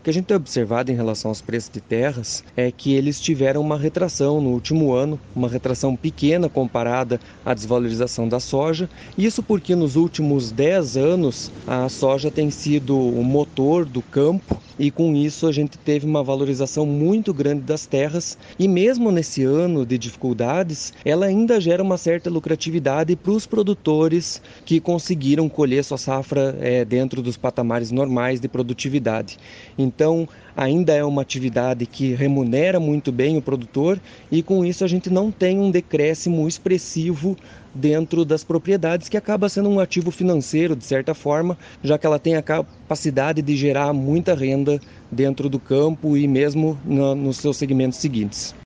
que a gente tem observado em relação aos preços de terras é que eles tiveram uma retração no último ano, uma retração pequena comparada à desvalorização da soja. Isso porque nos últimos 10 anos a soja tem sido o motor do campo e com isso a gente teve uma valorização muito grande das terras e mesmo nesse ano de dificuldades, ela ainda gera uma certa lucratividade para os produtores que conseguiram colher sua safra dentro dos patamares normais de produtividade. Então, ainda é uma atividade que remunera muito bem o produtor e com isso a gente não tem um decréscimo expressivo dentro das propriedades, que acaba sendo um ativo financeiro, de certa forma, já que ela tem a capacidade de gerar muita renda dentro do campo e mesmo nos seus segmentos seguintes.